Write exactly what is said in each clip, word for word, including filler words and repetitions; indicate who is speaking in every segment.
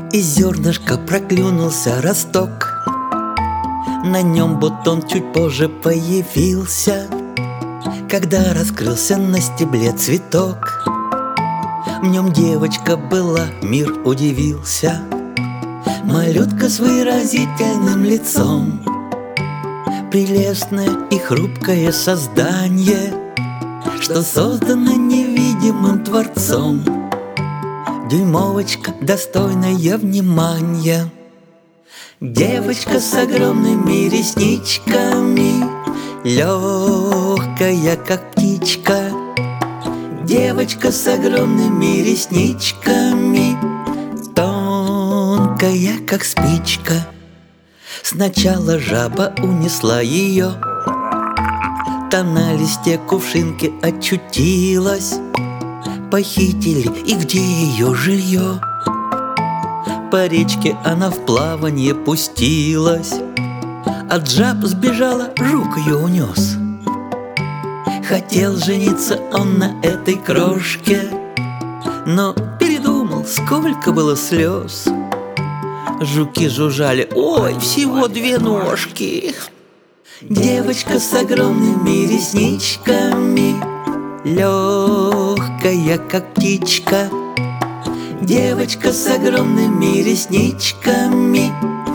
Speaker 1: Из зернышка проклюнулся росток, на нем бутон чуть позже появился. Когда раскрылся на стебле цветок, в нем девочка была, мир удивился. Малютка с выразительным лицом, прелестное и хрупкое создание, что создано невидимым Творцом. Дюймовочка, достойная внимания. Девочка с огромными ресничками, легкая, как птичка. Девочка с огромными ресничками, тонкая, как спичка. Сначала жаба унесла ее, та на листе кувшинки очутилась. Похитили, и где ее жилье? По речке она в плавание пустилась. От жаб сбежала, жук ее унес. Хотел жениться он на этой крошке, но передумал, сколько было слез. Жуки жужжали: ой, всего две ножки. Девочка с огромными ресничками, легкая, как птичка. Девочка с огромными ресничками,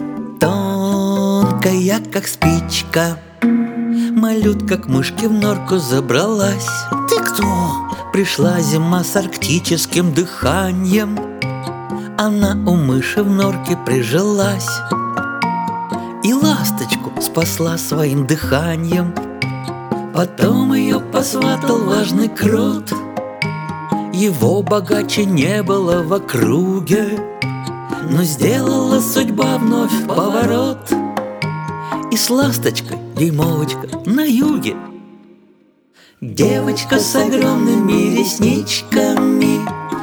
Speaker 1: тонкая, как спичка. Малютка к мышке в норку забралась. Ты кто? Пришла зима с арктическим дыханием. Она у мыши в норке прижилась и ласточку спасла своим дыханием. Потом ее посватал важный крот. Его богаче не было в округе, но сделала судьба вновь поворот, и с ласточкой дюймовочка на юге. Девочка с огромными ресничками,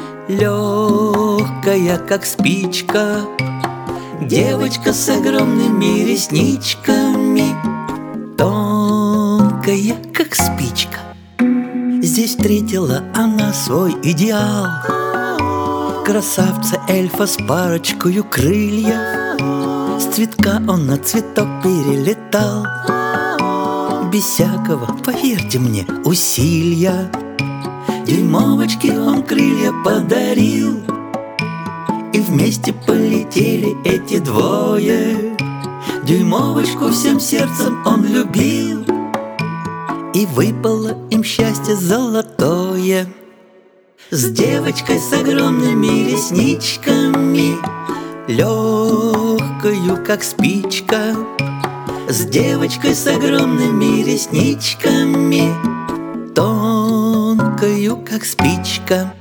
Speaker 1: легкая, как спичка. Девочка с огромными ресничками, тонкая, как спичка. Здесь встретила она свой идеал, красавца-эльфа с парочкою крыльев. С цветка он на цветок перелетал, без всякого, поверьте мне, усилия. Дюймовочке он крылья подарил, и вместе полетели эти двое. Дюймовочку всем сердцем он любил, и выпало им счастье золотое. С девочкой с огромными ресничками, легкою, как спичка. С девочкой с огромными ресничками, тонкою, как спичка.